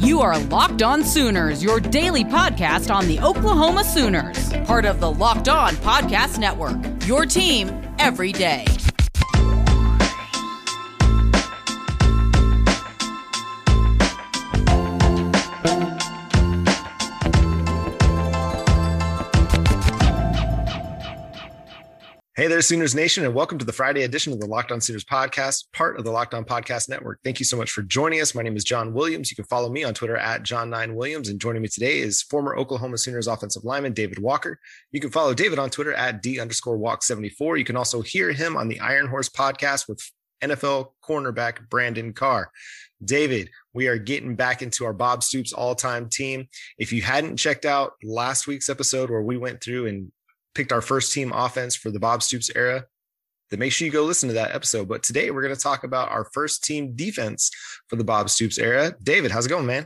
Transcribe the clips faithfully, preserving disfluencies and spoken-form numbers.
You are Locked On Sooners, your daily podcast on the Oklahoma Sooners, part of the Locked On Podcast Network, your team every day. Hey there, Sooners Nation, and welcome to the Friday edition of the Locked On Sooners podcast, part of the Locked On Podcast Network. Thank you so much for joining us. My name is John Williams. You can follow me on Twitter at John nine Williams, and joining me today is former Oklahoma Sooners offensive lineman David Walker. You can follow David on Twitter at D underscore walk seventy-four. You can also hear him on the Iron Horse podcast with N F L cornerback Brandon Carr. David, we are getting back into our Bob Stoops all-time team. If you hadn't checked out last week's episode where we went through and picked our first team offense for the Bob Stoops era, then make sure you go listen to that episode. But today we're going to talk about our first team defense for the Bob Stoops era. David, how's it going, man?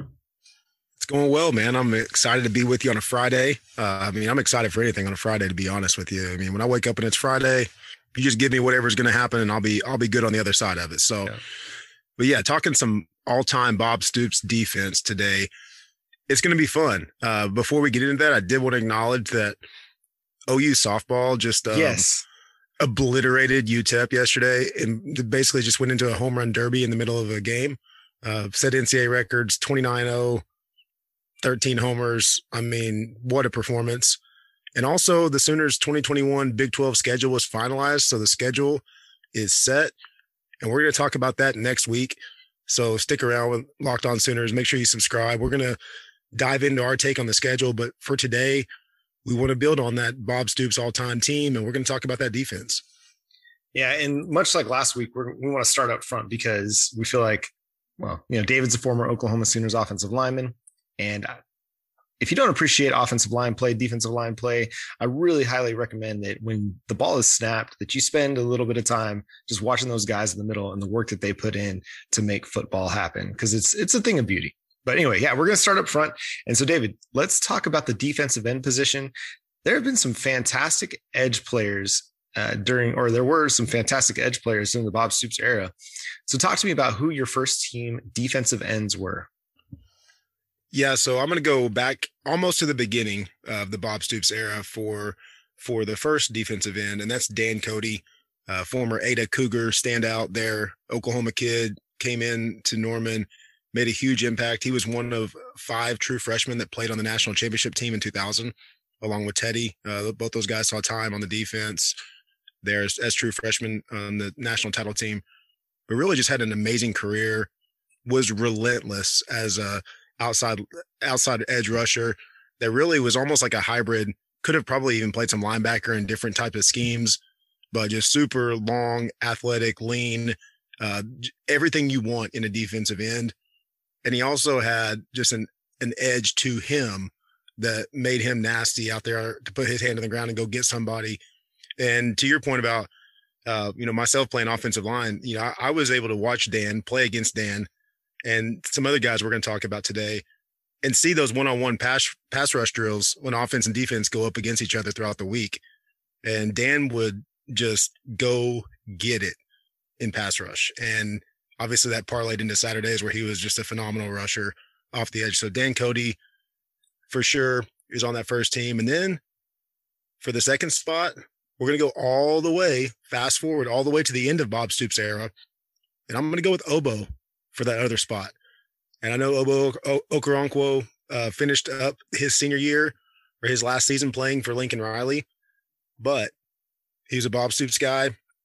It's going well, man. I'm excited to be with you on a Friday. Uh, I mean, I'm excited for anything on a Friday, to be honest with you. I mean, when I wake up and it's Friday, you just give me whatever's going to happen and I'll be, I'll be good on the other side of it. So, yeah. But yeah, talking some all-time Bob Stoops defense today, it's going to be fun. Uh, before we get into that, I did want to acknowledge that O U softball just um, yes. obliterated U T E P yesterday and basically just went into a home run derby in the middle of a game. Uh, set N C A A records, twenty-nine oh, thirteen homers. I mean, what a performance. And also the Sooners twenty twenty-one Big twelve schedule was finalized. So the schedule is set and we're going to talk about that next week. So stick around with Locked On Sooners. Make sure you subscribe. We're going to dive into our take on the schedule. But for today, we want to build on that Bob Stoops all-time team, and we're going to talk about that defense. Yeah, and much like last week, we're, we want to start up front because we feel like, well, you know, David's a former Oklahoma Sooners offensive lineman, and if you don't appreciate offensive line play, defensive line play, I really highly recommend that when the ball is snapped, that you spend a little bit of time just watching those guys in the middle and the work that they put in to make football happen, because it's it's a thing of beauty. But anyway, yeah, we're going to start up front. And so, David, let's talk about the defensive end position. There have been some fantastic edge players uh, during, or there were some fantastic edge players in the Bob Stoops era. So talk to me about who your first team defensive ends were. Yeah, so I'm going to go back almost to the beginning of the Bob Stoops era for for the first defensive end, and that's Dan Cody, uh, former Ada Cougar standout there, Oklahoma kid, came in to Norman, made a huge impact. He was one of five true freshmen that played on the national championship team in two thousand, along with Teddy. Uh, both those guys saw time on the defense there as, as true freshmen on the national title team, but really just had an amazing career, was relentless as a outside, outside edge rusher that really was almost like a hybrid, could have probably even played some linebacker in different types of schemes, but just super long, athletic, lean, uh, everything you want in a defensive end. And he also had just an, an edge to him that made him nasty out there to put his hand on the ground and go get somebody. And to your point about, uh, you know, myself playing offensive line, you know, I, I was able to watch Dan play against Dan and some other guys we're going to talk about today and see those one-on-one pass, pass rush drills when offense and defense go up against each other throughout the week. And Dan would just go get it in pass rush. And obviously that parlayed into Saturdays where he was just a phenomenal rusher off the edge. So Dan Cody, for sure, is on that first team. And then for the second spot, we're going to go all the way, fast forward, all the way to the end of Bob Stoops' era. And I'm going to go with Obo for that other spot. And I know Obo o- Okoronkwo uh, finished up his senior year or his last season playing for Lincoln Riley, but he was a Bob Stoops guy.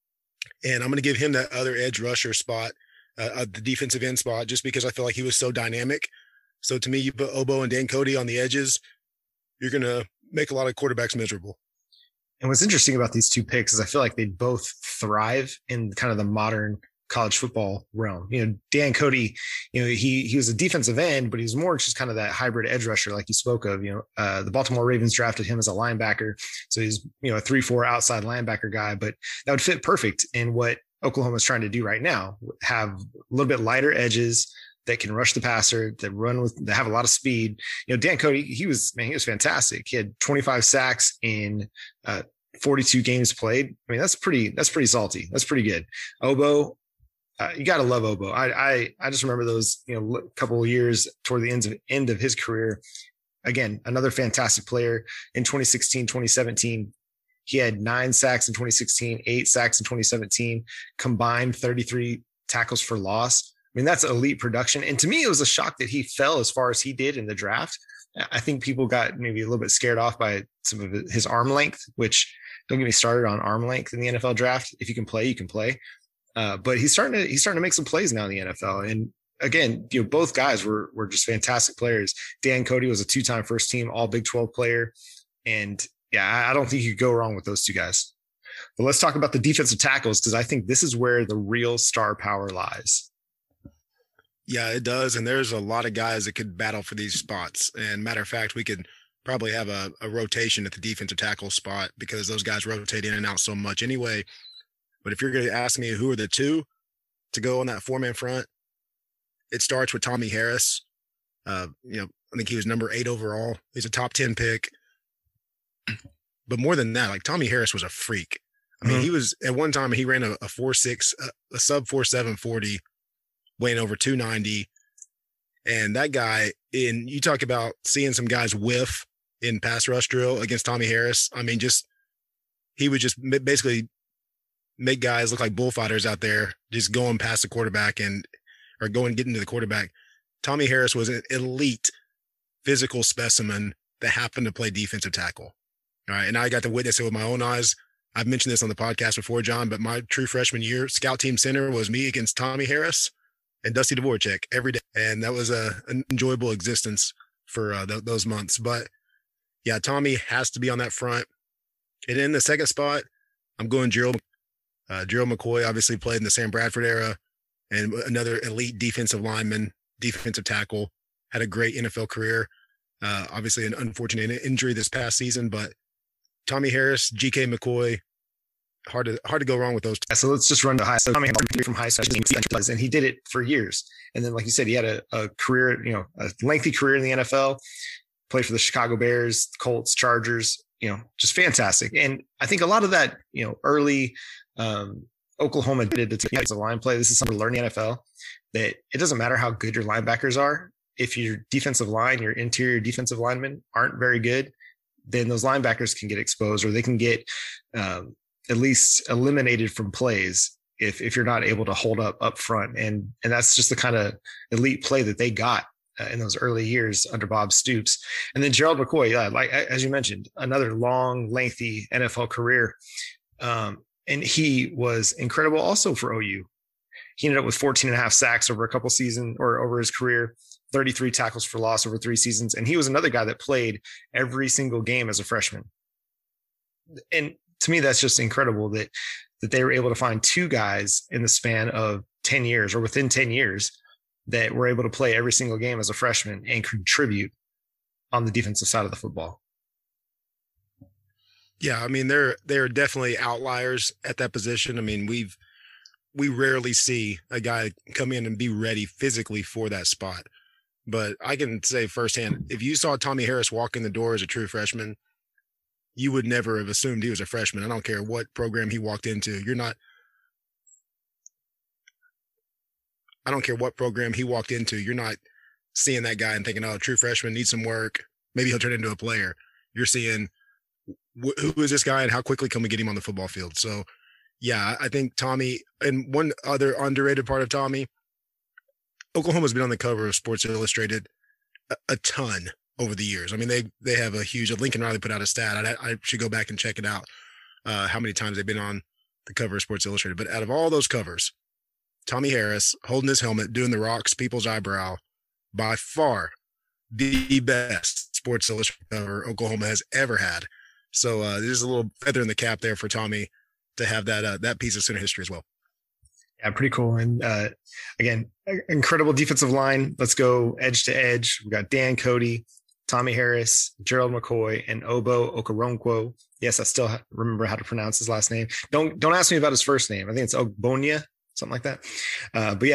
And I'm going to give him that other edge rusher spot, Uh, the defensive end spot, just because I feel like he was so dynamic. So to me, you put Obo and Dan Cody on the edges, you're going to make a lot of quarterbacks miserable. And what's interesting about these two picks is I feel like they both thrive in kind of the modern college football realm. You know, Dan Cody, you know, he he was a defensive end, but he was more just kind of that hybrid edge rusher like you spoke of. You know, uh, the Baltimore Ravens drafted him as a linebacker. So he's, you know, a three four outside linebacker guy, but that would fit perfect in what Oklahoma is trying to do right now, have a little bit lighter edges that can rush the passer, that run with, that have a lot of speed. You know, Dan Cody, he was, man, he was fantastic. He had twenty-five sacks in uh, forty-two games played. I mean, that's pretty, that's pretty salty. That's pretty good. Obo, uh, you got to love Obo. I, I, I just remember those, you know, couple of years toward the end of, end of his career. Again, another fantastic player in twenty sixteen, twenty seventeen. He had nine sacks in twenty sixteen, eight sacks in twenty seventeen, combined thirty-three tackles for loss. I mean, that's elite production. And to me, it was a shock that he fell as far as he did in the draft. I think people got maybe a little bit scared off by some of his arm length, which don't get me started on arm length in the N F L draft. If you can play, you can play. Uh, but he's starting to, he's starting to make some plays now in the N F L. And again, you know, both guys were, were just fantastic players. Dan Cody was a two-time first team, all Big twelve player. And yeah, I don't think you could go wrong with those two guys. But let's talk about the defensive tackles, because I think this is where the real star power lies. Yeah, it does. And there's a lot of guys that could battle for these spots. And matter of fact, we could probably have a, a rotation at the defensive tackle spot because those guys rotate in and out so much anyway. But if you're going to ask me who are the two to go on that four-man front, it starts with Tommy Harris. Uh, you know, I think he was number eight overall. He's a top ten pick. But more than that, like Tommy Harris was a freak. I mean, mm-hmm. he was at one time, he ran a, a four six, a, a sub four seven forty, weighing over two ninety. And that guy, in you talk about seeing some guys whiff in pass rush drill against Tommy Harris. I mean, just he would just basically make guys look like bullfighters out there, just going past the quarterback and or going getting to the quarterback. Tommy Harris was an elite physical specimen that happened to play defensive tackle. All right. And I got to witness it with my own eyes. I've mentioned this on the podcast before, John, but my true freshman year, scout team center was me against Tommy Harris and Dusty Dvorak every day. And that was a, an enjoyable existence for uh, th- those months. But yeah, Tommy has to be on that front. And in the second spot, I'm going Gerald. Uh, Gerald McCoy obviously played in the Sam Bradford era, and another elite defensive lineman, defensive tackle, had a great N F L career. Uh, obviously an unfortunate injury this past season, but Tommy Harris, G K McCoy, hard to hard to go wrong with those. So let's just run the high. So Tommy Harris from high school, and he did it for years. And then, like you said, he had a, a career, you know, a lengthy career in the N F L. Played for the Chicago Bears, Colts, Chargers. You know, just fantastic. And I think a lot of that, you know, early um, Oklahoma did it to as a line play. This is something to learn in the N F L, that it doesn't matter how good your linebackers are. If your defensive line, your interior defensive linemen aren't very good, then those linebackers can get exposed, or they can get um, at least eliminated from plays if if you're not able to hold up up front. And and that's just the kind of elite play that they got uh, in those early years under Bob Stoops. And then Gerald McCoy, yeah, like as you mentioned, another long, lengthy N F L career. Um, and he was incredible also for O U. He ended up with fourteen and a half sacks over a couple seasons or over his career, thirty-three tackles for loss over three seasons. And he was another guy that played every single game as a freshman. And to me, that's just incredible that, that they were able to find two guys in the span of ten years or within ten years that were able to play every single game as a freshman and contribute on the defensive side of the football. Yeah. I mean, they're, they're definitely outliers at that position. I mean, we've, we rarely see a guy come in and be ready physically for that spot. But I can say firsthand, if you saw Tommy Harris walk in the door as a true freshman, you would never have assumed he was a freshman. I don't care what program he walked into. You're not, I don't care what program he walked into. You're not seeing that guy and thinking, oh, true freshman needs some work. Maybe he'll turn into a player. You're seeing wh- who is this guy and how quickly can we get him on the football field? So yeah, I think Tommy, and one other underrated part of Tommy, Oklahoma's been on the cover of Sports Illustrated a, a ton over the years. I mean, they they have a huge, Lincoln Riley put out a stat. I, I should go back and check it out, uh, how many times they've been on the cover of Sports Illustrated. But out of all those covers, Tommy Harris holding his helmet, doing the rocks people's eyebrow, by far the best Sports Illustrated cover Oklahoma has ever had. So uh, there's a little feather in the cap there for Tommy to have that uh, that piece of center history as well. Yeah, pretty cool. And uh, again, incredible defensive line. Let's go edge to edge. We got Dan Cody, Tommy Harris, Gerald McCoy, and Obo Okoronkwo. Yes, I still remember how to pronounce his last name. Don't don't ask me about his first name. I think it's Ogbonia, something like that. Uh, but yeah,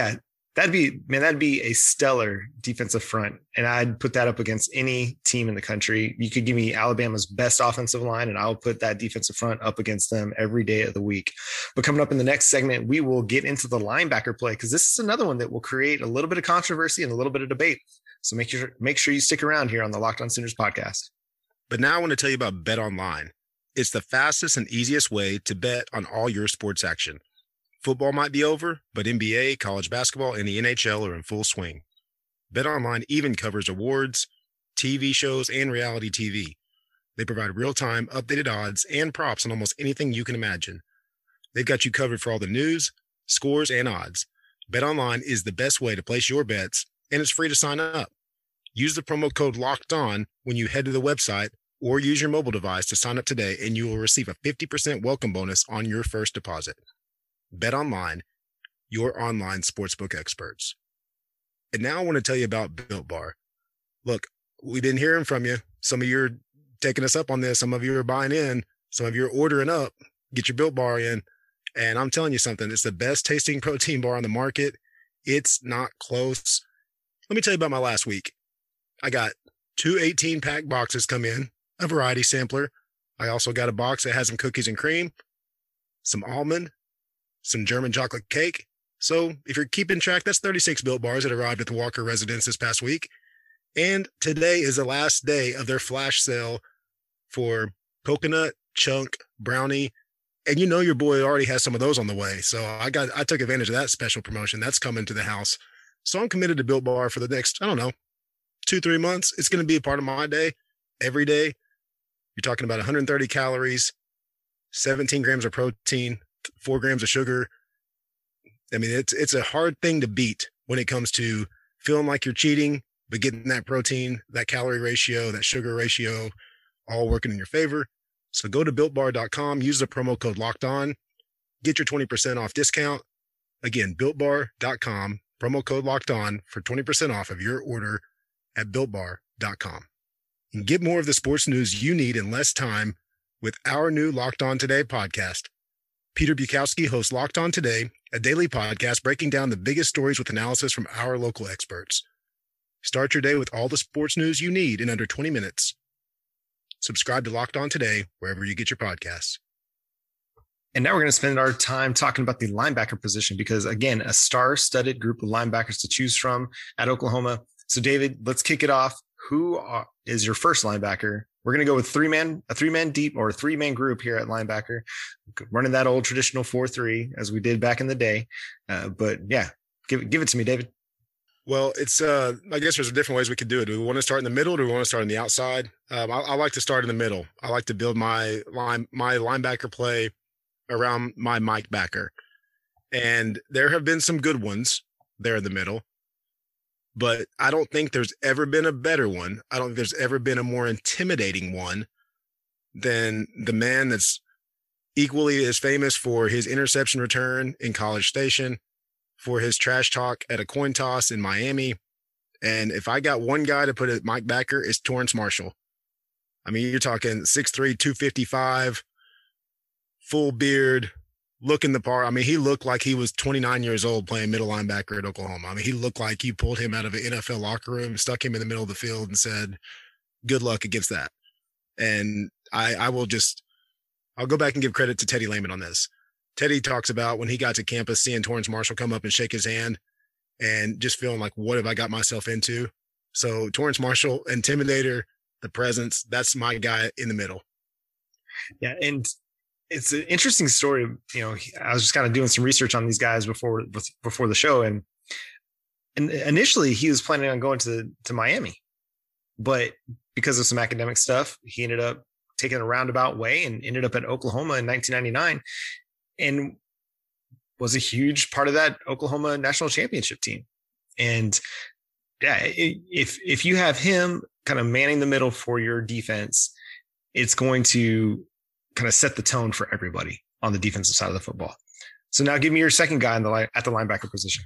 That'd be, man, that'd be a stellar defensive front. And I'd put that up against any team in the country. You could give me Alabama's best offensive line, and I'll put that defensive front up against them every day of the week. But coming up in the next segment, we will get into the linebacker play, because this is another one that will create a little bit of controversy and a little bit of debate. So make sure, make sure you stick around here on the Locked On Sooners podcast. But now I want to tell you about BetOnline. It's the fastest and easiest way to bet on all your sports action. Football might be over, but N B A, college basketball, and the N H L are in full swing. BetOnline even covers awards, T V shows, and reality T V. They provide real-time, updated odds and props on almost anything you can imagine. They've got you covered for all the news, scores, and odds. BetOnline is the best way to place your bets, and it's free to sign up. Use the promo code LOCKEDON when you head to the website, or use your mobile device to sign up today, and you will receive a fifty percent welcome bonus on your first deposit. BetOnline, your online sportsbook experts. And now I want to tell you about Built Bar. Look, we've been hearing from you. Some of you are taking us up on this. Some of you are buying in. Some of you are ordering up. Get your Built Bar in. And I'm telling you something. It's the best tasting protein bar on the market. It's not close. Let me tell you about my last week. I got two eighteen-pack boxes come in, a variety sampler. I also got a box that has some cookies and cream, some almond, some German chocolate cake. So if you're keeping track, that's thirty-six Built Bars that arrived at the Walker residence this past week. And today is the last day of their flash sale for coconut, chunk, brownie. And you know your boy already has some of those on the way. So I got I took advantage of that special promotion. That's coming to the house. So I'm committed to Built Bar for the next, I don't know, two, three months. It's going to be a part of my day, every day. You're talking about one hundred thirty calories, seventeen grams of protein, four grams of sugar. I mean, it's it's a hard thing to beat when it comes to feeling like you're cheating, but getting that protein, that calorie ratio, that sugar ratio, all working in your favor. So go to built bar dot com, use the promo code Locked On, get your twenty percent off discount. Again, built bar dot com, promo code Locked On for twenty percent off of your order at built bar dot com. And get more of the sports news you need in less time with our new Locked On Today podcast. Peter Bukowski hosts Locked On Today, a daily podcast breaking down the biggest stories with analysis from our local experts. Start your day with all the sports news you need in under twenty minutes. Subscribe to Locked On Today wherever you get your podcasts. And now we're going to spend our time talking about the linebacker position because, again, a star-studded group of linebackers to choose from at Oklahoma. So, David, let's kick it off. Who are, is your first linebacker? We're going to go with three man, a three man deep or a three man group here at linebacker, running that old traditional four three as we did back in the day. Uh, but yeah, give give it to me, David. Well, it's uh, I guess there's different ways we could do it. Do we want to start in the middle? Or do we want to start on the outside? Um, I, I like to start in the middle. I like to build my line, my linebacker play around my Mike backer, and there have been some good ones there in the middle. But I don't think there's ever been a better one. I don't think there's ever been a more intimidating one than the man that's equally as famous for his interception return in College Station, for his trash talk at a coin toss in Miami. And if I got one guy to put at Mike backer, it's Torrance Marshall. I mean, you're talking six three, two fifty-five, full beard, looking the part. I mean, he looked like he was twenty-nine years old playing middle linebacker at Oklahoma. I mean, he looked like you pulled him out of an N F L locker room, stuck him in the middle of the field and said, good luck against that. And I, I will just, I'll go back and give credit to Teddy Lehman on this. Teddy talks about when he got to campus, seeing Torrance Marshall come up and shake his hand and just feeling like, what have I got myself into? So Torrance Marshall, intimidator, the presence, that's my guy in the middle. Yeah. And it's an interesting story. You know, I was just kind of doing some research on these guys before before the show, and and initially he was planning on going to to Miami, but because of some academic stuff, he ended up taking a roundabout way and ended up at Oklahoma in nineteen ninety-nine, and was a huge part of that Oklahoma national championship team. And yeah, if if you have him kind of manning the middle for your defense, it's going to kind of set the tone for everybody on the defensive side of the football. So now give me your second guy in the line at the linebacker position.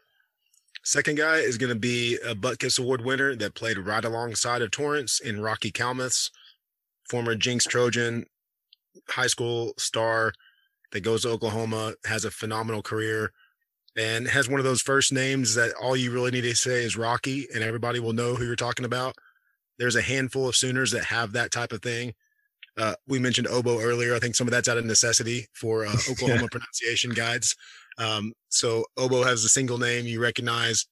Second guy is going to be a Butkus Award winner that played right alongside of Torrance in Rocky Kalmuth, former Jinx Trojan, high school star that goes to Oklahoma, has a phenomenal career. and has one of those first names that all you really need to say is Rocky, and everybody will know who you're talking about. There's a handful of Sooners that have that type of thing. Uh, we mentioned Obo earlier. I think some of that's out of necessity for uh, Oklahoma yeah. pronunciation guides. Um, so Obo has a single name you recognize.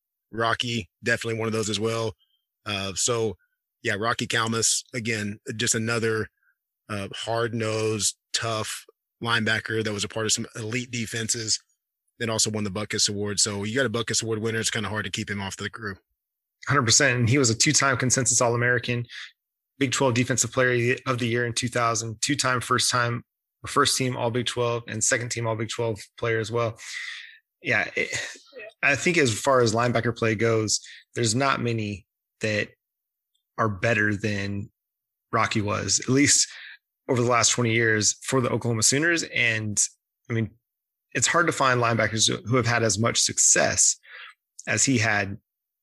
Rocky, definitely one of those as well. Uh, so, yeah, Rocky Calmus, again, just another uh, hard-nosed, tough linebacker that was a part of some elite defenses, then also won the Butkus Award. So you got a Butkus Award winner. It's kind of hard to keep him off the crew. one hundred percent. And he was a two-time consensus All-American, Big twelve Defensive Player of the Year in two thousand, two-time first-time, first team All Big twelve, and second team All Big twelve player as well. Yeah, it, I think as far as linebacker play goes, there's not many that are better than Rocky was, at least over the last twenty years for the Oklahoma Sooners. And I mean, it's hard to find linebackers who have had as much success as he had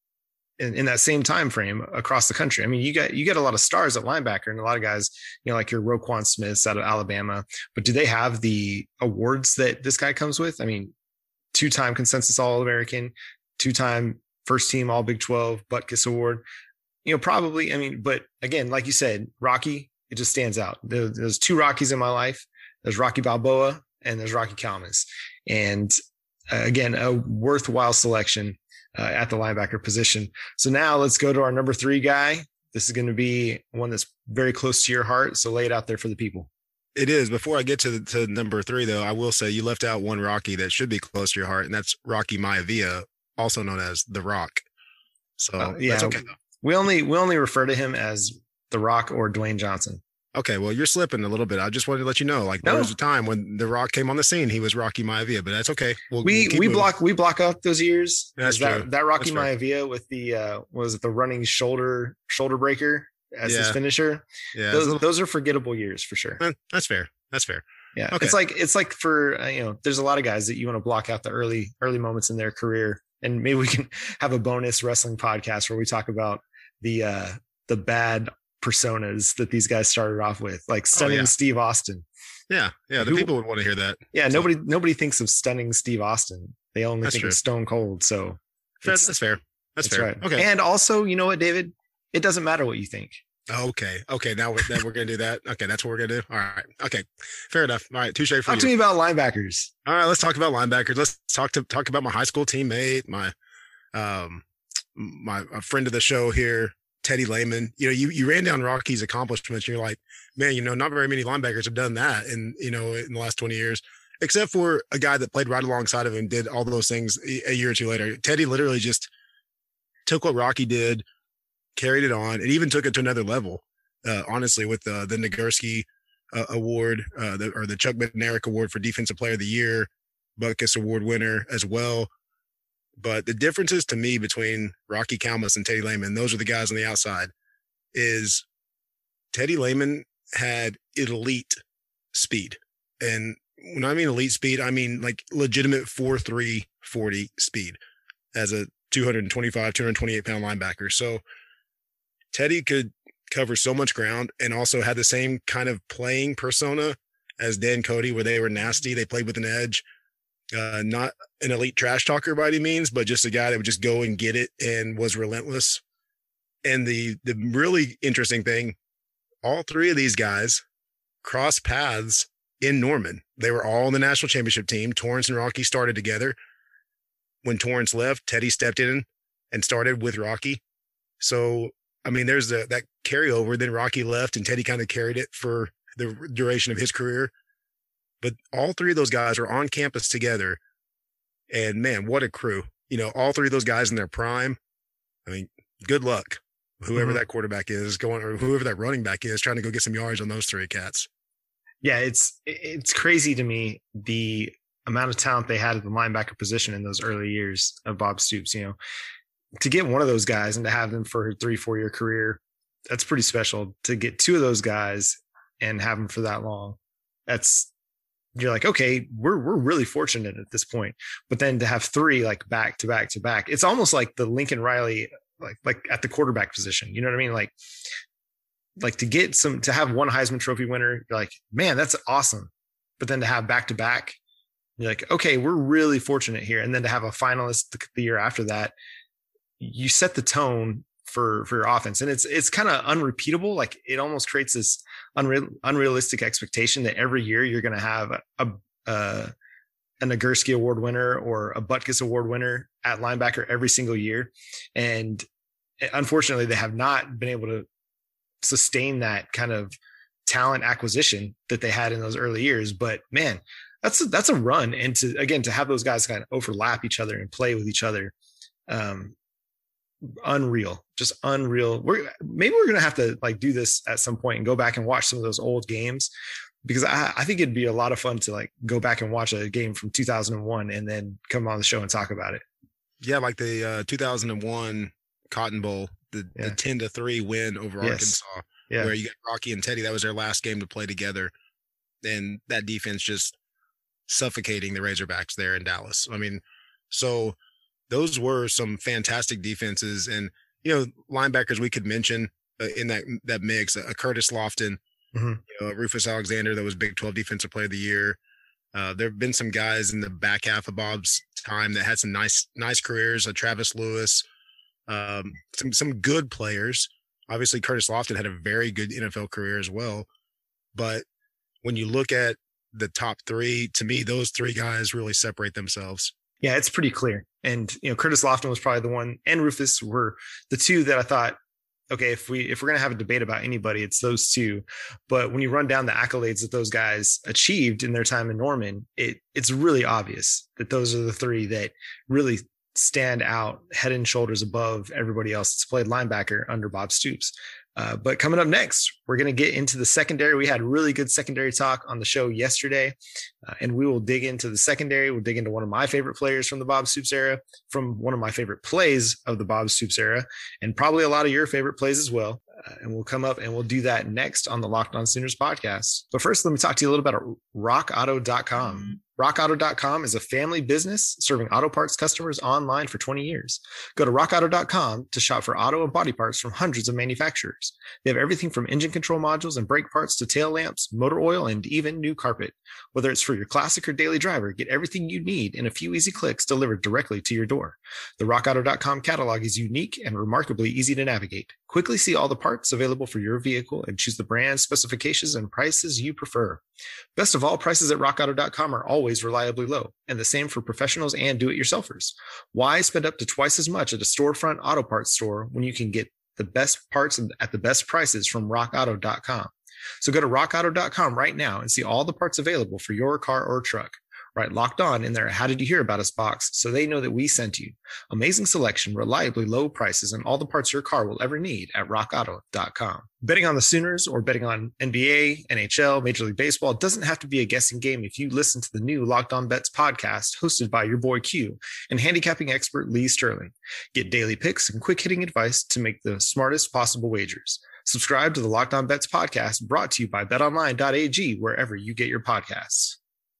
in, in that same time frame across the country. I mean, you got you get a lot of stars at linebacker, and a lot of guys, you know, like your Roquan Smiths out of Alabama. But do they have the awards that this guy comes with? I mean, two-time consensus All-American, two-time first team All Big twelve, Butkus Award. You know, probably. I mean, but again, like you said, Rocky, it just stands out. There, there's two Rockies in my life. There's Rocky Balboa and there's Rocky Calmus. And uh, again, a worthwhile selection uh, at the linebacker position. So now let's go to our number three guy. This is going to be one that's very close to your heart. So lay it out there for the people. It is. Before I get to, to number three, though, I will say you left out one Rocky that should be close to your heart, and that's Rocky Maivia, also known as The Rock. So uh, yeah, that's okay, though. We only we only refer to him as The Rock or Dwayne Johnson. Okay, well, you're slipping a little bit. I just wanted to let you know, like, no. there was a time when The Rock came on the scene, he was Rocky Maivia, but that's okay. We'll, we we'll we moving. block we block out those years. That's true. That, that Rocky that's Maivia with the uh, was it the running shoulder shoulder breaker as yeah. his finisher? Yeah, those little... those are forgettable years for sure. Eh, that's fair. That's fair. Yeah, okay. It's like it's like for uh, you know, there's a lot of guys that you want to block out the early early moments in their career, and maybe we can have a bonus wrestling podcast where we talk about the uh, the bad personas that these guys started off with, like stunning oh, yeah. Steve Austin. Yeah, yeah, the Who, people would want to hear that. Yeah, so. nobody nobody thinks of stunning Steve Austin. They only that's think true. of Stone Cold. So that's, that's fair. That's, that's fair. Right. Okay. And also, you know what, David? It doesn't matter what you think. Okay. Okay. Now we're, then we're going to do that. Okay. That's what we're going to do. All right. Okay. Fair enough. All right. Touche for Talk you. to me about linebackers. All right. Let's talk about linebackers. Let's talk to talk about my high school teammate, my, um, my a friend of the show here, Teddy Lehman. You know, you, you ran down Rocky's accomplishments. And you're like, man, you know, not very many linebackers have done that in, you know, in the last twenty years, except for a guy that played right alongside of him, did all those things a year or two later. Teddy literally just took what Rocky did, carried it on, and even took it to another level. Uh, honestly, with the the Nagurski uh, Award, uh, the, or the Chuck Bednarik Award for Defensive Player of the Year, Butkus Award winner as well. But the differences to me between Rocky Calmus and Teddy Lehman, those are the guys on the outside, is Teddy Lehman had elite speed. And when I mean elite speed, I mean like legitimate four three forty speed as a two twenty-five, two twenty-eight pound linebacker. So Teddy could cover so much ground and also had the same kind of playing persona as Dan Cody, where they were nasty. They played with an edge, uh, not an elite trash talker by any means, but just a guy that would just go and get it and was relentless. And the, the really interesting thing, all three of these guys crossed paths in Norman. They were all on the national championship team. Torrance and Rocky started together. When Torrance left, Teddy stepped in and started with Rocky. So, I mean, there's the, that carryover. Then Rocky left and Teddy kind of carried it for the duration of his career. But all three of those guys were on campus together. And man, what a crew. You know, all three of those guys in their prime. I mean, good luck. Whoever mm-hmm. that quarterback is going, or whoever that running back is, trying to go get some yards on those three cats. Yeah, it's it's crazy to me the amount of talent they had at the linebacker position in those early years of Bob Stoops. You know, to get one of those guys and to have them for a three, four year career, that's pretty special. To get two of those guys and have them for that long, that's, you're like, okay, we're we're really fortunate at this point. But then to have three like back to back to back, it's almost like the Lincoln Riley, like like at the quarterback position. You know what I mean? Like, like to get some, to have one Heisman Trophy winner, you're like, man, that's awesome. But then to have back to back, You're like, okay, we're really fortunate here. And then to have a finalist the year after that, you set the tone for for your offense, and it's it's kind of unrepeatable. Like it almost creates this unreal unrealistic expectation that every year you're going to have a, a, a a Nagurski Award winner or a Butkus Award winner at linebacker every single year, and unfortunately, they have not been able to sustain that kind of talent acquisition that they had in those early years. But man, that's a, that's a run, and to again to have those guys kind of overlap each other and play with each other. Um, unreal, just unreal. We're maybe we're gonna have to like do this at some point and go back and watch some of those old games, because I, I think it'd be a lot of fun to like go back and watch a game from two thousand one and then come on the show and talk about it. Yeah, like the uh, two thousand one Cotton Bowl, the, yeah. the ten to three win over yes. Arkansas, yeah. where you got Rocky and Teddy. That was their last game to play together, and that defense just suffocating the Razorbacks there in Dallas. I mean, so. Those were some fantastic defenses, and you know, linebackers we could mention uh, in that that mix. Uh, Curtis Lofton, mm-hmm. you know, Rufus Alexander, that was Big twelve Defensive Player of the Year. Uh, there have been some guys in the back half of Bob's time that had some nice nice careers. Uh, Travis Lewis, um, some some good players. Obviously, Curtis Lofton had a very good N F L career as well. But when you look at the top three, to me, those three guys really separate themselves. Yeah, it's pretty clear. And, you know, Curtis Lofton was probably the one, and Rufus were the two that I thought, okay, if we, if we're going to have a debate about anybody, it's those two. But when you run down the accolades that those guys achieved in their time in Norman, it it's really obvious that those are the three that really stand out head and shoulders above everybody else that's played linebacker under Bob Stoops. Uh, but coming up next, we're going to get into the secondary. We had really good secondary talk on the show yesterday, uh, and we will dig into the secondary. We'll dig into one of my favorite players from the Bob Stoops era, from one of my favorite plays of the Bob Stoops era, and probably a lot of your favorite plays as well. Uh, and we'll come up and we'll do that next on the Locked On Sooners podcast. But first, let me talk to you a little bit about rock auto dot com. rock auto dot com is a family business serving auto parts customers online for twenty years. Go to rock auto dot com to shop for auto and body parts from hundreds of manufacturers. They have everything from engine control modules and brake parts to tail lamps, motor oil, and even new carpet. Whether it's for your classic or daily driver, get everything you need in a few easy clicks delivered directly to your door. The rock auto dot com catalog is unique and remarkably easy to navigate. Quickly see all the parts available for your vehicle and choose the brand, specifications, and prices you prefer. Best of all, prices at rock auto dot com are always reliably low, and the same for professionals and do-it-yourselfers. Why spend up to twice as much at a storefront auto parts store when you can get the best parts at the best prices from rock auto dot com? So go to rock auto dot com right now and see all the parts available for your car or truck. Right, Locked On in their How Did You Hear About Us box, so they know that we sent you. Amazing selection, reliably low prices, and all the parts your car will ever need at rock auto dot com. Betting on the Sooners or betting on N B A, N H L, Major League Baseball doesn't have to be a guessing game if you listen to the new Locked On Bets podcast hosted by your boy Q and handicapping expert Lee Sterling. Get daily picks and quick-hitting advice to make the smartest possible wagers. Subscribe to the Locked On Bets podcast brought to you by bet online dot a g wherever you get your podcasts.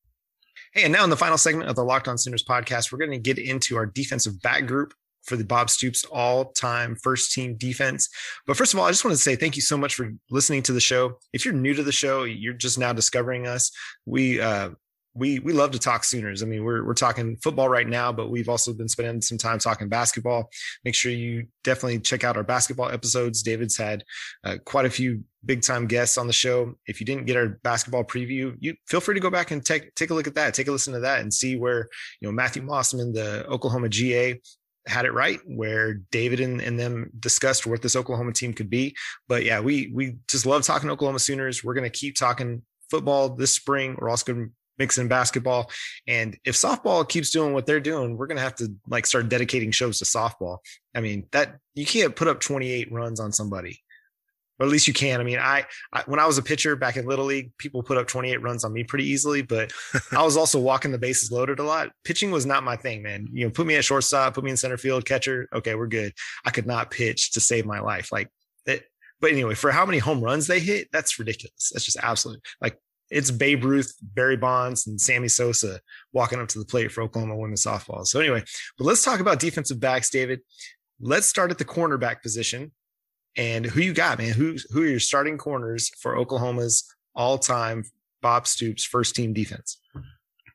Hey, and now in the final segment of the Locked On Sooners podcast, we're going to get into our defensive back group for the Bob Stoops all-time first-team defense. But first of all, I just want to say thank you so much for listening to the show. If you're new to the show, you're just now discovering us. We uh, we we love to talk Sooners. I mean, we're we're talking football right now, but we've also been spending some time talking basketball. Make sure you definitely check out our basketball episodes. David's had uh, quite a few big time guests on the show. If you didn't get our basketball preview, you feel free to go back and take take a look at that, take a listen to that, and see where, you know, Matthew Mossman, the Oklahoma G A, had it right, where David and, and them discussed what this Oklahoma team could be. But yeah, we we just love talking Oklahoma Sooners. We're going to keep talking football this spring. We're also going to mix in basketball. And if softball keeps doing what they're doing, we're going to have to like start dedicating shows to softball. I mean, that you can't put up twenty-eight runs on somebody. Or at least you can. I mean, I, I when I was a pitcher back in Little League, people put up twenty-eight runs on me pretty easily, but I was also walking the bases loaded a lot. Pitching was not my thing, man. You know, put me at shortstop, put me in center field, catcher. Okay, we're good. I could not pitch to save my life. Like it, but anyway, for how many home runs they hit, that's ridiculous. That's just absolute. Like it's Babe Ruth, Barry Bonds, and Sammy Sosa walking up to the plate for Oklahoma women's softball. So anyway, but let's talk about defensive backs, David. Let's start at the cornerback position. And who you got, man? Who who are your starting corners for Oklahoma's all-time Bob Stoops first team defense?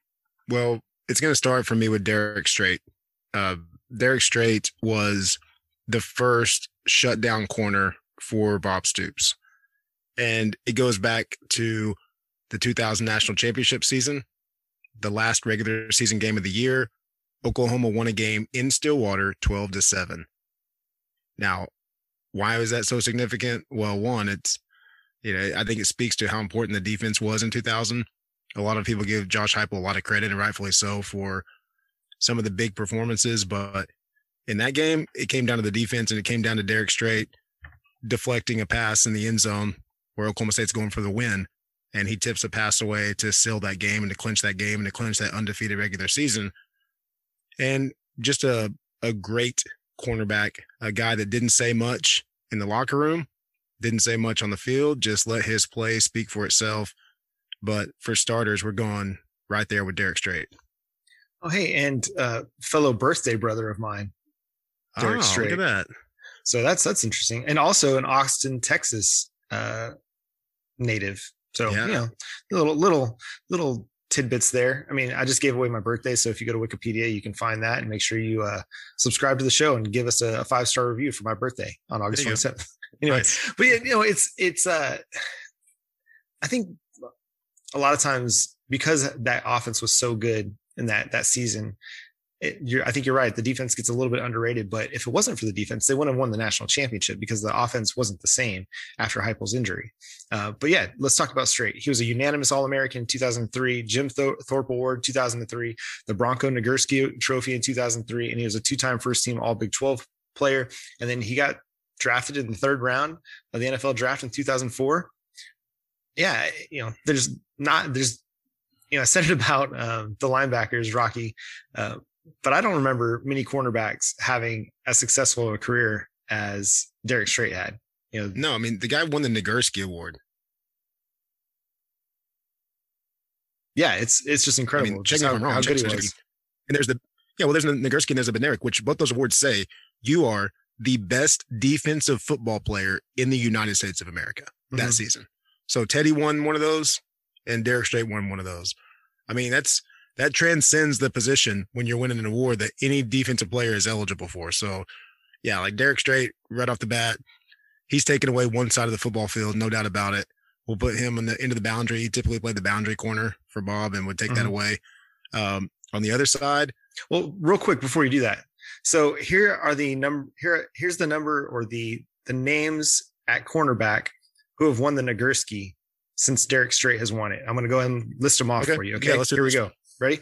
Well, it's going to start for me with Derek Strait. Uh, Derek Strait was the first shutdown corner for Bob Stoops. And it goes back to the two thousand National Championship season, the last regular season game of the year. Oklahoma won a game in Stillwater, twelve to seven. Now, why was that so significant? Well, one, it's, you know, I think it speaks to how important the defense was in two thousand. A lot of people give Josh Heupel a lot of credit, and rightfully so, for some of the big performances. But in that game, it came down to the defense, and it came down to Derek Strait deflecting a pass in the end zone where Oklahoma State's going for the win. And he tips a pass away to seal that game and to clinch that game and to clinch that undefeated regular season. And just a, a great cornerback, a guy that didn't say much in the locker room, didn't say much on the field, just let his play speak for itself. But for starters, we're going right there with Derek Strait. Oh, hey, and uh, fellow birthday brother of mine, Derek oh, Strait. Look at that. So that's that's interesting. And also an Austin, Texas uh, native. So, yeah. you know, little, little, little tidbits there. I mean, I just gave away my birthday. So if you go to Wikipedia, you can find that, and make sure you uh, subscribe to the show and give us a, a five-star review for my birthday on August twenty-seventh. Anyway, nice. But you know, it's, it's, uh, I think a lot of times because that offense was so good in that, that season, It, you're, I think you're right. The defense gets a little bit underrated, but if it wasn't for the defense, they wouldn't have won the national championship because the offense wasn't the same after Heupel's injury. Uh, but yeah, let's talk about Strait. He was a unanimous All-American in two thousand three, Jim Th- Thorpe Award two thousand three, the Bronco Nagurski Trophy in two thousand three, and he was a two-time first-team All-Big twelve player. And then he got drafted in the third round of the N F L draft in two thousand four. Yeah, you know, there's not, there's, you know, I said it about um, the linebackers, Rocky, uh, but I don't remember many cornerbacks having as successful a career as Derek Strait had. You know, no, I mean, the guy won the Nagurski Award. Yeah, it's it's just incredible. I mean, check me if I'm wrong. How good he was. And there's the yeah, well, there's the Nagurski and there's the Bednarik, which both those awards say you are the best defensive football player in the United States of America that mm-hmm. season. So Teddy won one of those, and Derek Strait won one of those. I mean, that's. That transcends the position when you're winning an award that any defensive player is eligible for. So, yeah, like Derek Strait, right off the bat, he's taken away one side of the football field, no doubt about it. We'll put him in the into the boundary. He typically played the boundary corner for Bob and would take mm-hmm. that away. Um, on the other side, well, real quick before you do that, so here are the number. Here, here's the number or the the names at cornerback who have won the Nagurski since Derek Strait has won it. I'm going to go ahead and list them off okay. for you. Okay, yeah, let's here we go. Ready?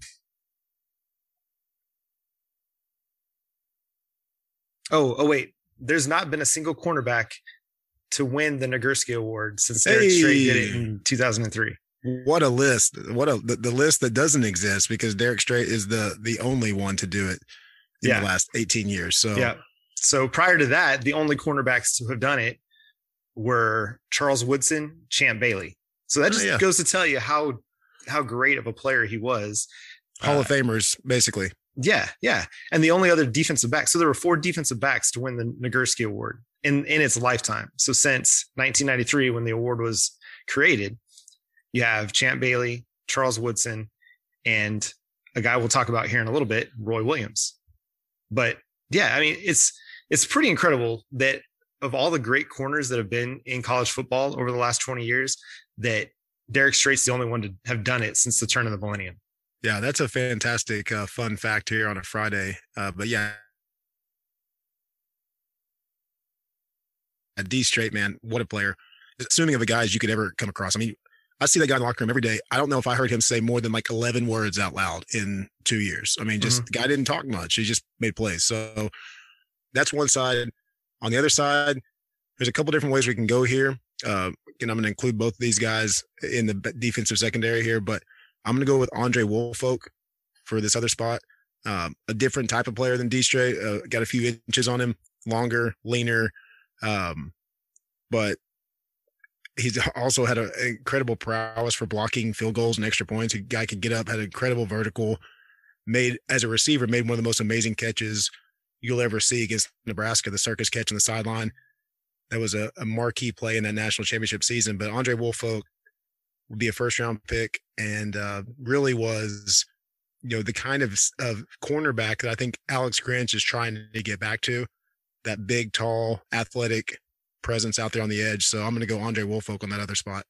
Oh, oh, wait. There's not been a single cornerback to win the Nagurski Award since Derek hey. Strait did it in two thousand three. What a list. What a the, the list that doesn't exist because Derek Strait is the the only one to do it in yeah. the last eighteen years. So yeah. So prior to that, the only cornerbacks to have done it were Charles Woodson, Champ Bailey. So that just oh, yeah. goes to tell you how how great of a player he was. Hall uh, of Famers, basically. Yeah, yeah. And the only other defensive back. So there were four defensive backs to win the Nagurski Award in, in its lifetime. So since nineteen ninety-three, when the award was created, you have Champ Bailey, Charles Woodson, and a guy we'll talk about here in a little bit, Roy Williams. But yeah, I mean, it's it's pretty incredible that of all the great corners that have been in college football over the last twenty years, that Derek Strait's the only one to have done it since the turn of the millennium. Yeah, that's a fantastic uh, fun fact here on a Friday. Uh, but yeah, D Strait, man, what a player. Assuming of the guys you could ever come across. I mean, I see that guy in the locker room every day. I don't know if I heard him say more than like eleven words out loud in two years. I mean, just mm-hmm. the guy didn't talk much. He just made plays. So that's one side. On the other side, there's a couple different ways we can go here. Uh, and I'm going to include both of these guys in the defensive secondary here, but I'm going to go with Andre Woolfolk for this other spot. Um, a different type of player than D Strait, uh, got a few inches on him, longer, leaner. Um, but he's also had an incredible prowess for blocking field goals and extra points. A guy could get up, had an incredible vertical, made as a receiver, made one of the most amazing catches you'll ever see against Nebraska, the circus catch on the sideline. That was a, a marquee play in that national championship season. But Andre Woolfolk would be a first round pick and uh, really was you know, the kind of, of cornerback that I think Alex Grinch is trying to get back to, that big, tall, athletic presence out there on the edge. So I'm going to go Andre Woolfolk on that other spot.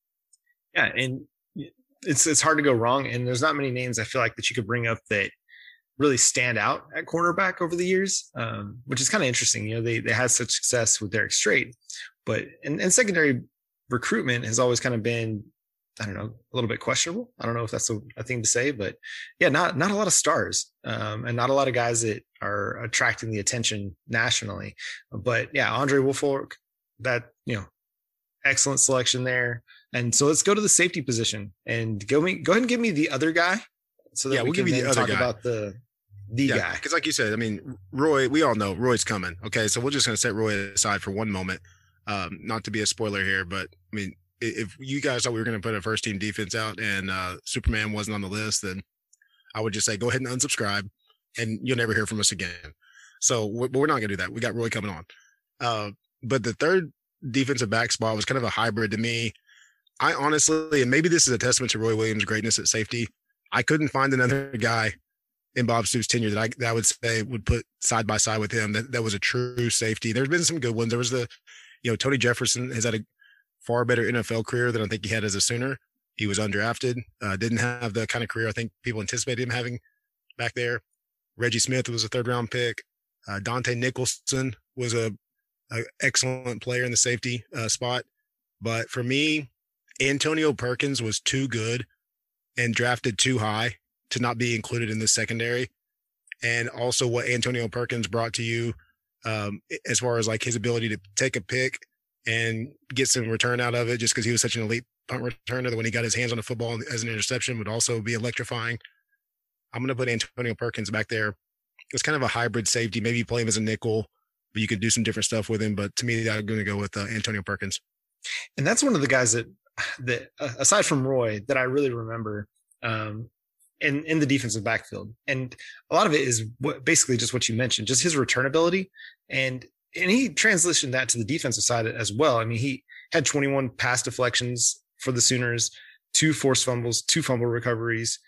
Yeah. And it's, it's hard to go wrong. And there's not many names I feel like that you could bring up that really stand out at cornerback over the years, um, which is kind of interesting. You know, they, they had such success with Derek Strait, but, and, and secondary recruitment has always kind of been, I don't know, a little bit questionable. I don't know if that's a, a thing to say, but yeah, not, not a lot of stars, um, and not a lot of guys that are attracting the attention nationally. But yeah, Andre Woolfolk, that, you know, excellent selection there. And so let's go to the safety position and go me, go ahead and give me the other guy. So that yeah, we we'll can give you the other talk guy. about the, the yeah, guy. Cause like you said, I mean, Roy, we all know Roy's coming. Okay. So we're just going to set Roy aside for one moment. Um, not to be a spoiler here, but I mean, if you guys thought we were going to put a first team defense out and uh, Superman wasn't on the list, then I would just say, go ahead and unsubscribe and you'll never hear from us again. So we're, we're not going to do that. We got Roy coming on. Uh, but the third defensive back spot was kind of a hybrid to me. I honestly, and maybe this is a testament to Roy Williams' greatness at safety, I couldn't find another guy in Bob Stoops' tenure that I, that I would say would put side by side with him. That, that was a true safety. There's been some good ones. There was the, you know, Tony Jefferson has had a far better N F L career than I think he had as a Sooner. He was undrafted, uh, didn't have the kind of career I think people anticipated him having back there. Reggie Smith was a third round pick. Uh, Dante Nicholson was a, a excellent player in the safety uh, spot. But for me, Antonio Perkins was too good and drafted too high to not be included in the secondary. And also what Antonio Perkins brought to you um, as far as like his ability to take a pick and get some return out of it, just because he was such an elite punt returner that when he got his hands on the football as an interception would also be electrifying. I'm going to put Antonio Perkins back there. It's kind of a hybrid safety. Maybe you play him as a nickel, but you could do some different stuff with him. But to me, I'm going to go with uh, Antonio Perkins. And that's one of the guys that, that uh, aside from Roy, that I really remember um, in, in the defensive backfield. And a lot of it is what, basically just what you mentioned, just his return ability. And And he transitioned that to the defensive side as well. I mean, he had twenty-one pass deflections for the Sooners, two forced fumbles, two fumble recoveries.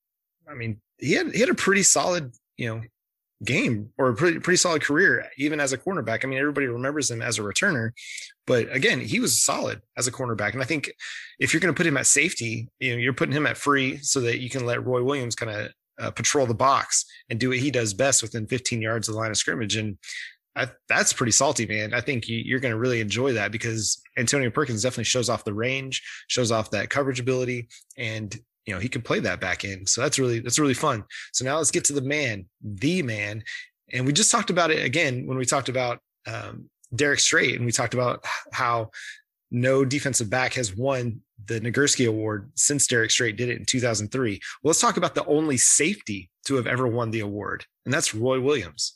I mean, he had he had a pretty solid, you know, game or a pretty pretty solid career, even as a cornerback. I mean, everybody remembers him as a returner, but again, he was solid as a cornerback. And I think if you're going to put him at safety, you know, you're putting him at free so that you can let Roy Williams kind of uh, patrol the box and do what he does best within fifteen yards of the line of scrimmage. And I, that's pretty salty, man. I think you, you're going to really enjoy that because Antonio Perkins definitely shows off the range, shows off that coverage ability, and you know he can play that back end. So that's really that's really fun. So now let's get to the man, the man, and we just talked about it again when we talked about um, Derek Strait, and we talked about how no defensive back has won the Nagurski Award since Derek Strait did it in two thousand three. Well, let's talk about the only safety to have ever won the award, and that's Roy Williams.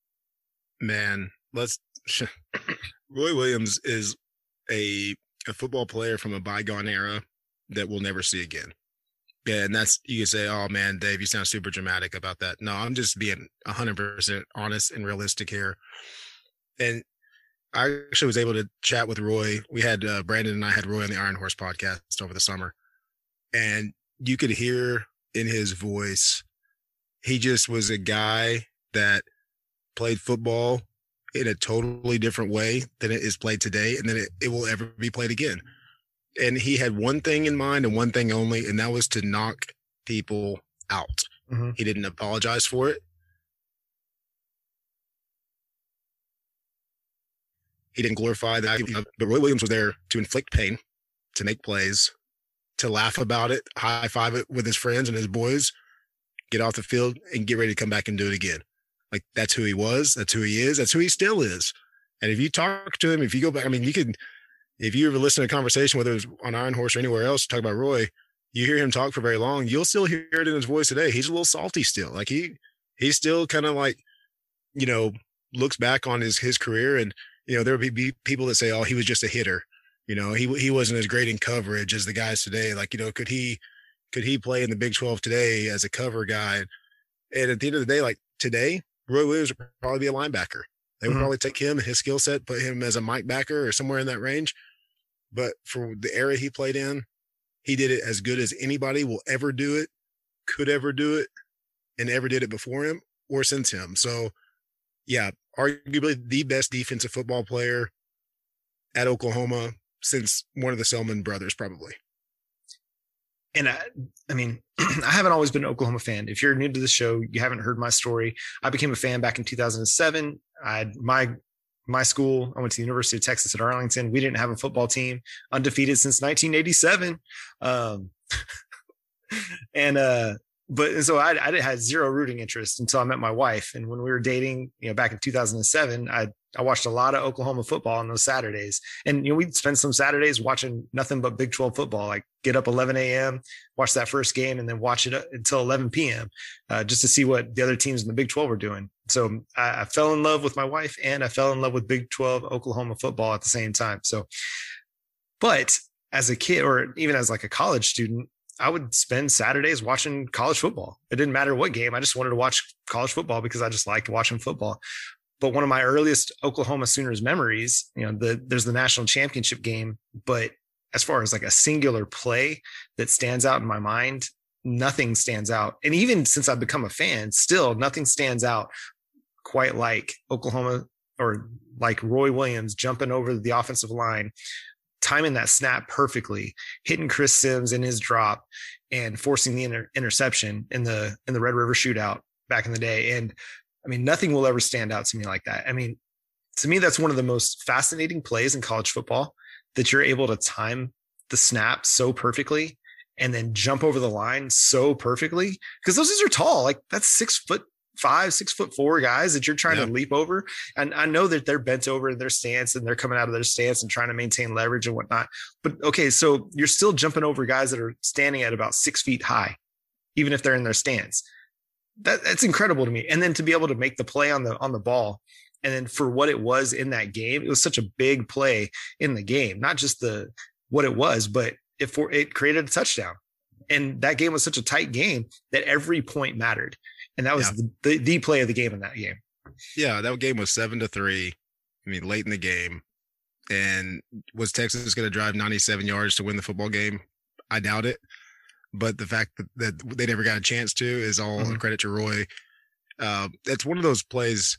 Man, let's Roy Williams is a a football player from a bygone era that we'll never see again. Yeah, and that's you can say, oh man, Dave, you sound super dramatic about that. No, I'm just being one hundred percent honest and realistic here. And I actually was able to chat with Roy. We had uh, Brandon and I had Roy on the Iron Horse podcast over the summer, and you could hear in his voice, he just was a guy that played football in a totally different way than it is played today and then it, it will ever be played again. And he had one thing in mind and one thing only, and that was to knock people out. Mm-hmm. He didn't apologize for it. He didn't glorify that. But Roy Williams was there to inflict pain, to make plays, to laugh about it, high five it with his friends and his boys, get off the field and get ready to come back and do it again. Like that's who he was. That's who he is. That's who he still is. And if you talk to him, if you go back, I mean, you could, if you ever listen to a conversation, whether it was on Iron Horse or anywhere else, talk about Roy, you hear him talk for very long, you'll still hear it in his voice today. He's a little salty still. Like he, he's still kind of like, you know, looks back on his, his career and, you know, there'll be, be people that say, oh, he was just a hitter. You know, he, he wasn't as great in coverage as the guys today. Like, you know, could he, could he play in the Big twelve today as a cover guy? And at the end of the day, like today, Roy Williams would probably be a linebacker. They would mm-hmm. probably take him and his skill set, put him as a Mike backer or somewhere in that range. But for the era he played in, he did it as good as anybody will ever do it, could ever do it, and never did it before him or since him. So, yeah, arguably the best defensive football player at Oklahoma since one of the Selman brothers, probably. And I, I mean, I haven't always been an Oklahoma fan. If you're new to the show, you haven't heard my story. I became a fan back in two thousand seven. I had my my school. I went to the University of Texas at Arlington. We didn't have a football team, undefeated since nineteen eighty-seven. Um, and uh, but and so I, I had zero rooting interest until I met my wife. And when we were dating, you know, back in two thousand seven, I I watched a lot of Oklahoma football on those Saturdays. And, you know, we'd spend some Saturdays watching nothing but Big twelve football, like get up eleven a.m., watch that first game, and then watch it until eleven p.m. Uh, just to see what the other teams in the Big twelve were doing. So I, I fell in love with my wife, and I fell in love with Big twelve Oklahoma football at the same time. So, but as a kid, or even as like a college student, I would spend Saturdays watching college football. It didn't matter what game. I just wanted to watch college football because I just liked watching football. But one of my earliest Oklahoma Sooners memories, you know, the, there's the national championship game, but as far as like a singular play that stands out in my mind, nothing stands out. And even since I've become a fan, still nothing stands out quite like Oklahoma, or like Roy Williams jumping over the offensive line, timing that snap perfectly, hitting Chris Sims in his drop, and forcing the inter- interception in the in the Red River Shootout back in the day. And I mean, nothing will ever stand out to me like that. I mean, to me, that's one of the most fascinating plays in college football, that you're able to time the snap so perfectly and then jump over the line so perfectly, because those guys are tall. Like, that's six foot five, six foot four guys that you're trying yeah. to leap over. And I know that they're bent over in their stance and they're coming out of their stance and trying to maintain leverage and whatnot. But okay, so you're still jumping over guys that are standing at about six feet high, even if they're in their stance. That, that's incredible to me. And then to be able to make the play on the on the ball, and then for what it was in that game, it was such a big play in the game, not just the what it was, but it for it created a touchdown. And that game was such a tight game that every point mattered. And that was yeah. the, the the play of the game in that game. Yeah, that game was seven to three. I mean, late in the game. And was Texas going to drive ninety-seven yards to win the football game? I doubt it. But the fact that, that they never got a chance to is all mm-hmm. credit to Roy. Uh, it's one of those plays,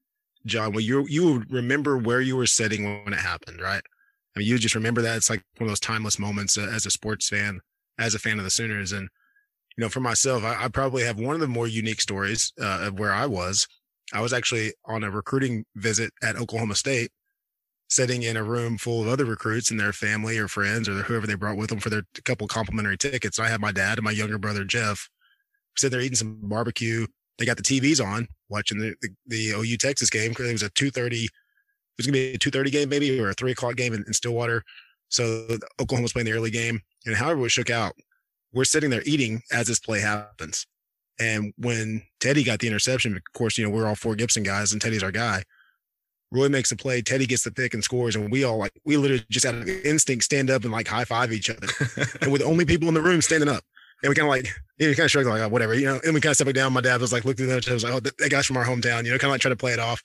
John, where you you remember where you were sitting when it happened, right? I mean, you just remember that. It's like one of those timeless moments uh, as a sports fan, as a fan of the Sooners. And, you know, for myself, I, I probably have one of the more unique stories uh, of where I was. I was actually on a recruiting visit at Oklahoma State, sitting in a room full of other recruits and their family or friends or whoever they brought with them for their couple complimentary tickets. I had my dad and my younger brother, Jeff, sitting there eating some barbecue. They got the T Vs on, watching the, the, the O U Texas game, because it was a two thirty, it was going to be a two thirty game maybe, or a three o'clock game in, in Stillwater. So Oklahoma was playing the early game. And however it shook out, we're sitting there eating as this play happens. And when Teddy got the interception, of course, you know, we're all four Gibson guys and Teddy's our guy. Roy makes a play, Teddy gets the pick and scores, and we all like, we literally just out of instinct stand up and like high five each other. And with only people in the room standing up. And we kind of like, you know, kind of shrugged like, oh, whatever, you know, and we kind of stepped down. My dad was like, looking at the was like, oh, that guy's from our hometown, you know, kind of like try to play it off.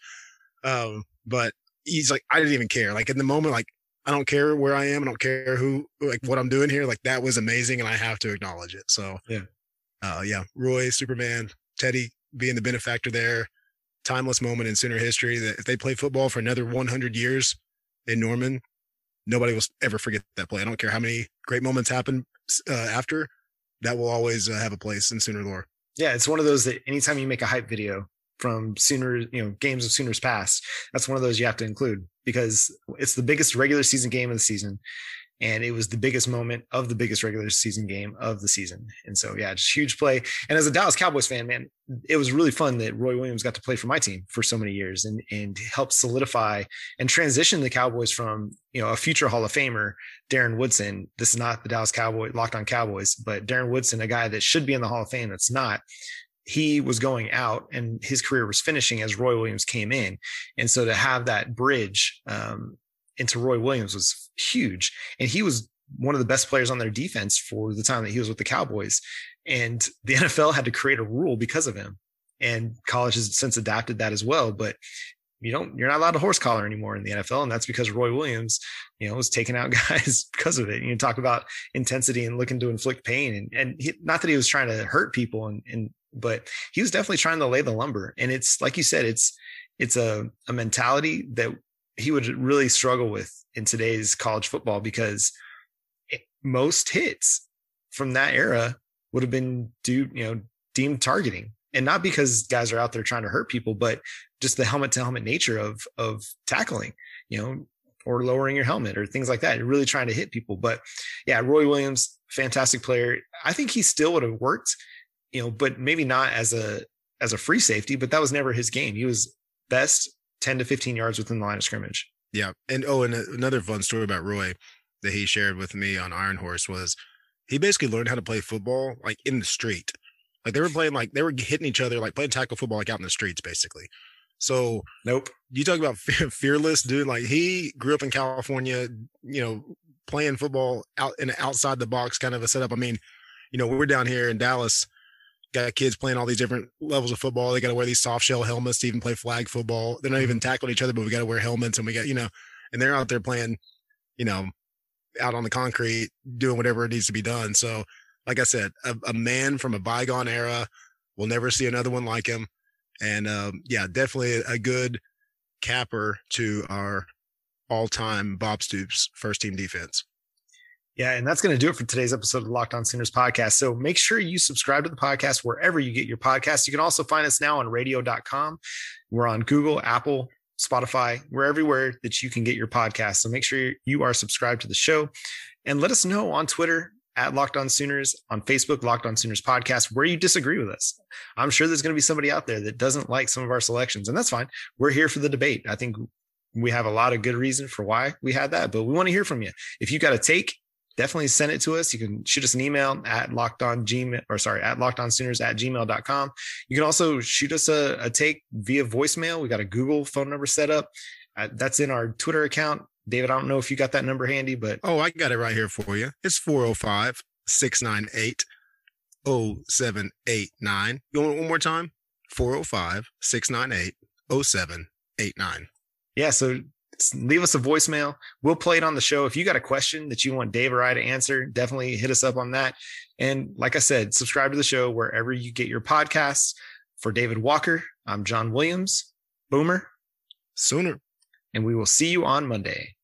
Um, but he's like, I didn't even care. Like in the moment, like, I don't care where I am. I don't care who, like what I'm doing here. Like that was amazing. And I have to acknowledge it. So yeah. Uh, yeah. Roy, Superman, Teddy being the benefactor there. Timeless moment in Sooner history that if they play football for another one hundred years in Norman, nobody will ever forget that play. I don't care how many great moments happen uh, after, that will always uh, have a place in Sooner lore. Yeah, it's one of those that anytime you make a hype video from Sooner, you know, games of Sooners past, that's one of those you have to include, because it's the biggest regular season game of the season. And it was the biggest moment of the biggest regular season game of the season. And so, yeah, just huge play. And as a Dallas Cowboys fan, man, it was really fun that Roy Williams got to play for my team for so many years and, and help solidify and transition the Cowboys from, you know, a future Hall of Famer, Darren Woodson. This is not the Dallas Cowboy Locked On Cowboys, but Darren Woodson, a guy that should be in the Hall of Fame, that's not. He was going out and his career was finishing as Roy Williams came in. And so to have that bridge, um, into Roy Williams was huge. And he was one of the best players on their defense for the time that he was with the Cowboys. And the N F L had to create a rule because of him. And college has since adapted that as well. But you don't, you're not allowed to horse collar anymore in the N F L. And that's because Roy Williams, you know, was taking out guys because of it. You talk about intensity and looking to inflict pain. And, and he, not that he was trying to hurt people and, and but he was definitely trying to lay the lumber. And it's like you said, it's it's a, a mentality that he would really struggle with in today's college football, because it, most hits from that era would have been due, you know, deemed targeting. And not because guys are out there trying to hurt people, but just the helmet to helmet nature of, of tackling, you know, or lowering your helmet or things like that. You're really trying to hit people. But yeah, Roy Williams, fantastic player. I think he still would have worked, you know, but maybe not as a, as a free safety, but that was never his game. He was best ten to fifteen yards within the line of scrimmage. Yeah. And, oh, and another fun story about Roy that he shared with me on Iron Horse was he basically learned how to play football like in the street. Like they were playing, like they were hitting each other, like playing tackle football, like out in the streets, basically. So nope. You talk about fearless, dude. Like he grew up in California, you know, playing football out in an outside the box kind of a setup. I mean, you know, we're down here in Dallas, got kids playing all these different levels of football. They got to wear these soft shell helmets to even play flag football. They're not even tackling each other, but we got to wear helmets, and we got, you know, and they're out there playing, you know, out on the concrete, doing whatever it needs to be done. So, like I said, a, a man from a bygone era. We'll never see another one like him. And um, yeah, definitely a good capper to our all-time Bob Stoops first team defense. Yeah, and that's going to do it for today's episode of the Locked On Sooners podcast. So make sure you subscribe to the podcast wherever you get your podcasts. You can also find us now on radio dot com. We're on Google, Apple, Spotify. We're everywhere that you can get your podcasts. So make sure you are subscribed to the show, and let us know on Twitter at Locked On Sooners, on Facebook, Locked On Sooners podcast, where you disagree with us. I'm sure there's going to be somebody out there that doesn't like some of our selections, and that's fine. We're here for the debate. I think we have a lot of good reason for why we had that, but we want to hear from you. If you got a take, definitely send it to us. You can shoot us an email at locked on gmail or sorry, at lockedonsooners at gmail dot com. You can also shoot us a, a take via voicemail. We got a Google phone number set up. Uh, that's in our Twitter account. David, I don't know if you got that number handy, but. Oh, I got it right here for you. It's four oh five, six nine eight, oh seven eight nine. You want it one more time? four oh five, six nine eight, oh seven eight nine. Yeah. So leave us a voicemail. We'll play it on the show. If you got a question that you want Dave or I to answer, definitely hit us up on that. And like I said, subscribe to the show wherever you get your podcasts. For David Walker, I'm John Williams. Boomer. Sooner. And we will see you on Monday.